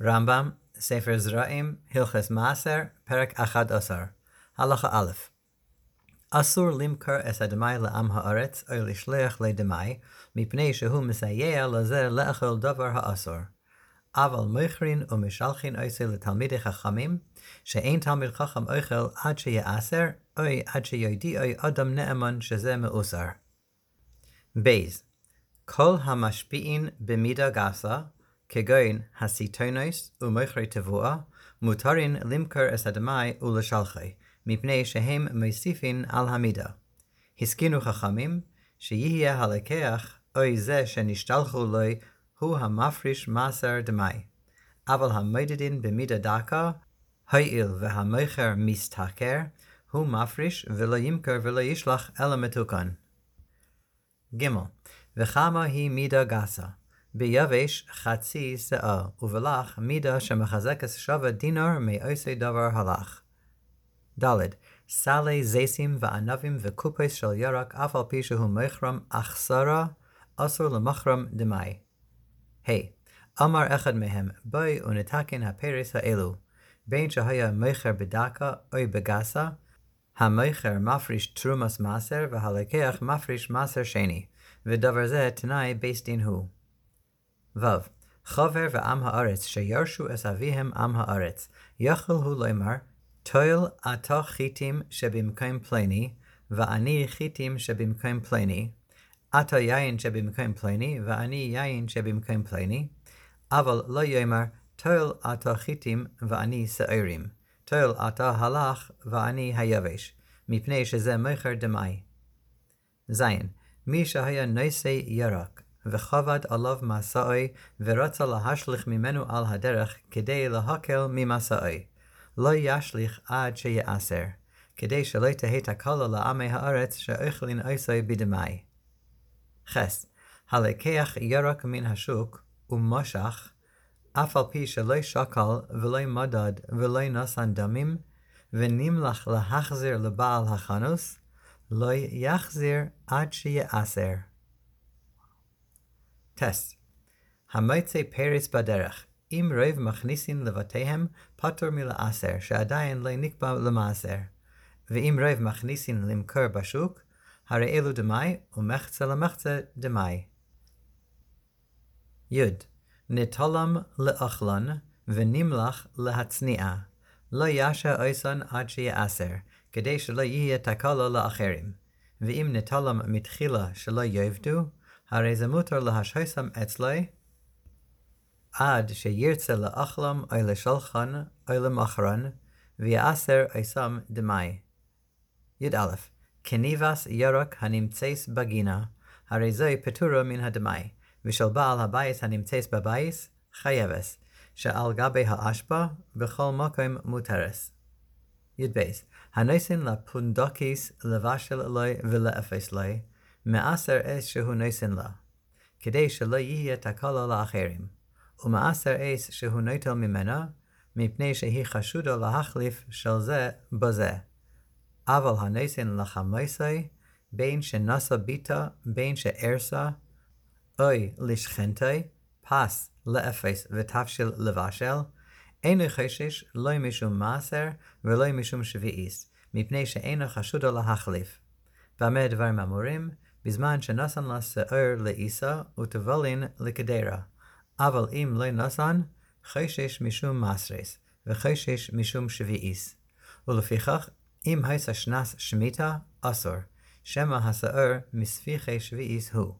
רמב"ם, ספר זרעים, הלכות מעשר, פרק 11. הלכה א' אסור למכור את הדמאי לעם הארץ או לשלוח לדמאי, מפני שהוא מסייע לזה לאכול דבר האסור. אבל מוכרין ומשלחין עושה לתלמידי חכמים, שאין תלמיד חכם אוכל עד שיעשר, או עד שיודיע אדם נאמן שזה מאוסר. בייז, כל המשפיעין במידה גסה, כגון הסיטונוס ומוכרי תבואה, מותרין למכור את הדמאי ולשלחי, מפני שהם מוסיפין על המידה. הסכינו חכמים, שיהיה הלקח, או זה שנשתלחו לו, הוא המפריש מעשר דמאי. אבל המודדין במידה דקה, הואיל והמוכר מסתכר, הוא מפריש ולא ימכור ולא ישלח אלא מתוקן. ג' וכמה היא מידה גסה? ביבש חצי שאה, ובלח מידה שמחזקת שווה דינר מעושה דבר הלך. ד' סלי זיסים וענבים וקופס של ירק, אף על פי שהוא מוכרם אכסרה, אסור למוכרם דמאי. אמר אחד מהם, בואי ונתקן הפרס האלו, בין שהיה מוכר בדקה או בגסה, המוכר מפריש תרומס מעשר והלקח מפריש מעשר שני, ודבר זה תנאי בית דין הוא. ו. חבר ועם הארץ שירשו את אביהם עם הארץ, יכול הוא לומר, תויל אתה חיתים שבמקום פלני, ואני חיתים שבמקום פלני, אתה יין שבמקום פלני, ואני יין שבמקום פלני, אבל לא יאמר, תויל אתה חיתים ואני שעירים, תויל אתה הלך ואני היבש, מפני שזה מוכר דמאי. זין, מי שהיה נושא ירק, וחבד עליו מסעי, ורצה להשליך ממנו על הדרך, כדי להקל ממסעי, לא ישליך עד שיעשר, כדי שלא תהא תקלה לעמי הארץ שאוכלין עושה בדמאי. חס, הלקח ירק מן השוק, ומשך, אף על פי שלא שקל ולא מדד ולא נשן דמים, ונמלך להחזיר לבעל החנוס, לא יחזיר עד שיעשר. טסט, המוצא פרס בדרך, אם רוב מכניסין לבתיהם, פטור מלעשר, שעדיין לא נקבע למעשר. ואם רוב מכניסין למכור בשוק, הרי אלו דמאי, ומחצה למחצה דמאי. י. נטלם לאכלן, ונמלך להצניעה. לא ישע עויסן עד שיעשר, כדי שלא יהיה תקלה לאחרים. ואם נטלם מתחילה שלא יעבדו, הרי זה מותר להשהיסם אצלי, עד שירצה לאכלם או לשלחן או למחרן, ויעשר עויסם דמאי. י"א כניבס ירק הנמצאס בגינה, הרי זוהי פטורה מן הדמאי, ושל בעל הבייס הנמצאס בבייס, חייבס, שעל גבי האשפה, בכל מקום מותרס. י"ב הנוסן לפונדקיס לבשל אלוהי ולאפס אלוהי, מעשר אס שהוא נוסן לה, כדי שלא יהיה תקלה לאחרים, ומעשר אס שהוא נוטל ממנה, מפני שהיא חשודה להחליף של זה בזה. אבל הנוסן לחמוסי, בין שנשא ביתה, בין שארסה, אוי לשכנתי, פס לאפס ותפשיל לבשל, אינו חשש לא משום מעשר ולא משום שביעיס, מפני שאינו חשודה להחליף. במה דברים אמורים? בזמן שנשן לה שעור לאיסה וטבלין לקדרה, אבל אם לא נשן, חשש משום מעשרס, וחשש משום שביעיס. ולפיכך, אם הייתה שנס שמיטה, אסור, שמא השעור מספיחי שביעיס הוא.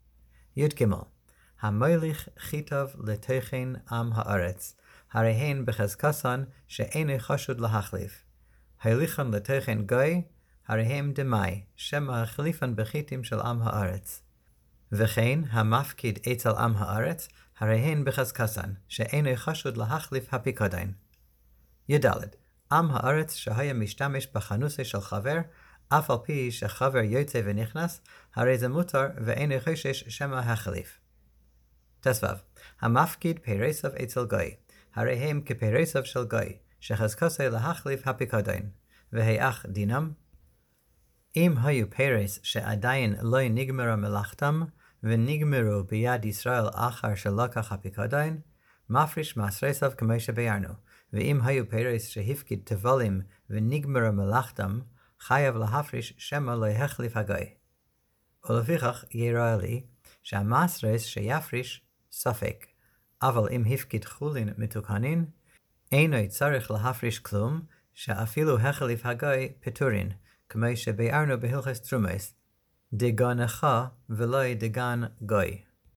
י"ג המוליך חיטב לתוכן עם הארץ, הרי הן בחזקסן שאינו חשוד להחליף. הליכן לתוכן גוי, הרי הם דמאי, שמא החליפן בחיטים של עם הארץ. וכן המפקיד אצל עם הארץ, הרי הן בחזקסן, שאינו חשוד להחליף הפיקדון. י"ד עם הארץ שהיה משתמש בחנוסי של חבר, אף על פי שחבר יוצא ונכנס, הרי זה מותר ואינו חושש שמא החליף. תסבב, המפקיד פרסב אצל גוי, הרי הם כפרסב של גוי, שחזקסי להחליף הפיקדון, והאח דינם. אם היו פרס שעדיין לא נגמרה מלאכתם, ונגמרו ביד ישראל אחר שלקח הפיקדון, מפריש מעשרייסיו כמו שביארנו, ואם היו פירס שהפקיד תבולים ונגמרה מלאכתם, חייב להפריש שמא לא יחליף הגוי. ולפיכך יראה לי שהמעשרייס שיפריש ספק, אבל אם הפקיד חולין מתוקנין, אינו צריך להפריש כלום, שאפילו החליף הגוי פטורין, כמו שביארנו בהלכות תרומות, דגנך ולא דגן גוי.